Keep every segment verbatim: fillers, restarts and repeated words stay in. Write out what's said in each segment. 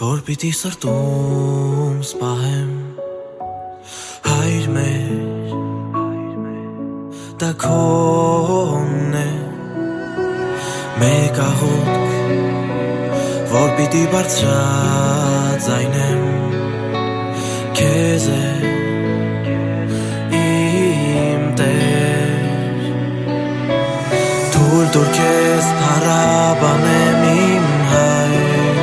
որ պիտի սրտում սպահեմ հայր մեր դա քոնն է մեկ աղոթք որ պիտի բարձրաձայնեմ քեզ է իմ Տեր թույլ տուր քեզ փառաբանեմ իմ հայր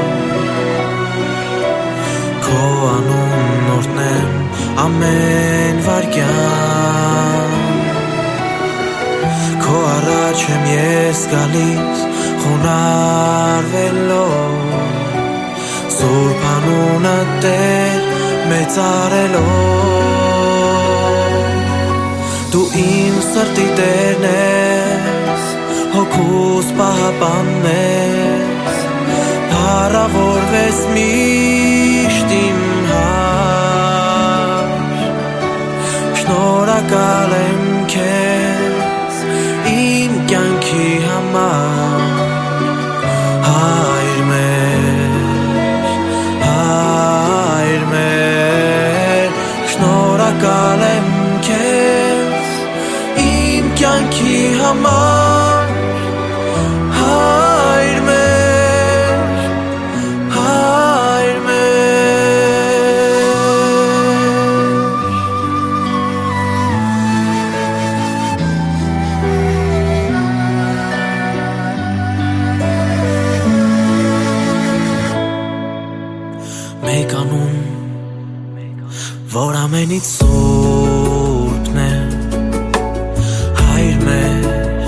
քո անունն օրհնեմ ամեն վայրկյան քո առաջ եմ ես գալիս խոնարհվելով սուրբ անունը Տեր մեծարելով դու իմ սրտի Տերն ես հոգուս պահապանն ես փառավորվես միշտ իմ հայր շնորհակալ եմ քեզ իմ կյանքի համար հայր մեր հայր մեր շնորհակալ եմ քեզ իմ կյանքի համար հայր մեր հայր մեկ անուն որ ամենից սուրբն է հայր մեր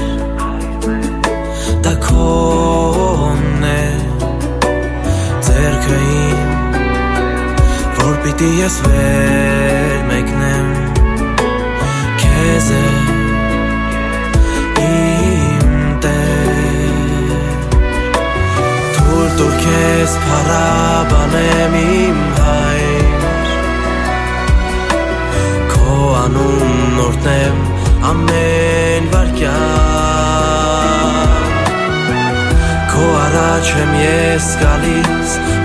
դա քոնն է ձեռքը իմ որ պիտի ես վեր մեկնեմ քեզ է իմ Տեր թույլ տուր քեզ փառաբանեմ իմ հայր քո անունն օրհնեմ ամեն վայրկյան քո առաջ եմ ես գալիս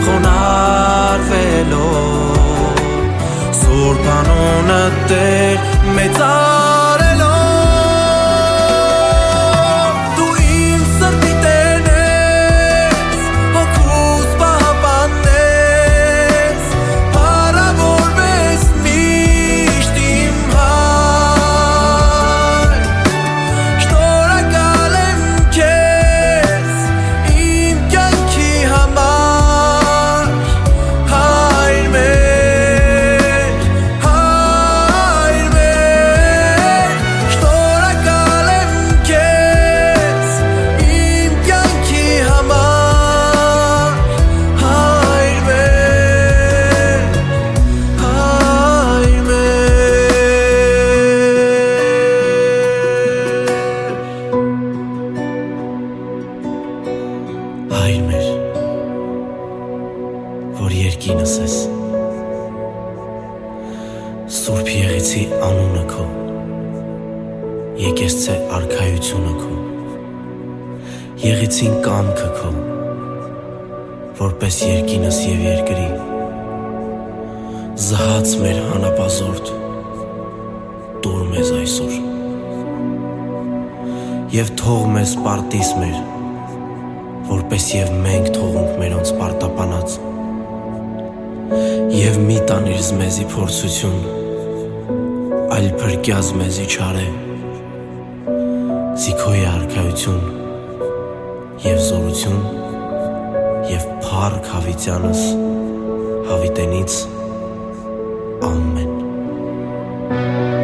խոնարհվելով սուրբ անունը Տեր մեծարելով դու իմ սրտի Տերն ես հոգուս պահապանն ես փառավորվես միշտ իմ հայր շնորհակալ եմ քեզ իմ կյանքի համար հայր մեր հայր մեր շնորհակալ եմ քեզ իմ կյանքի համար հայր մեր հայր մեր հայր մեր որ երկինս ես Սուրբ եղեցի անունը քո եկեղեցի արքայությունը քո եղեցին կամքը քո որպես երկինս եւ երկրի զահաց մեր հանապազորդ տուր մեզ այսօր եւ թող մեզ պարտիս մեր որպես եւ մենք թողունք մերոնց պարտապանած եւ մի տանիր մեզի փորձություն այլ փրկյազ մեզի չարե զիքոյի արքայություն եւ զորություն եւ փառք հավիտյանս հավիտենից ամեն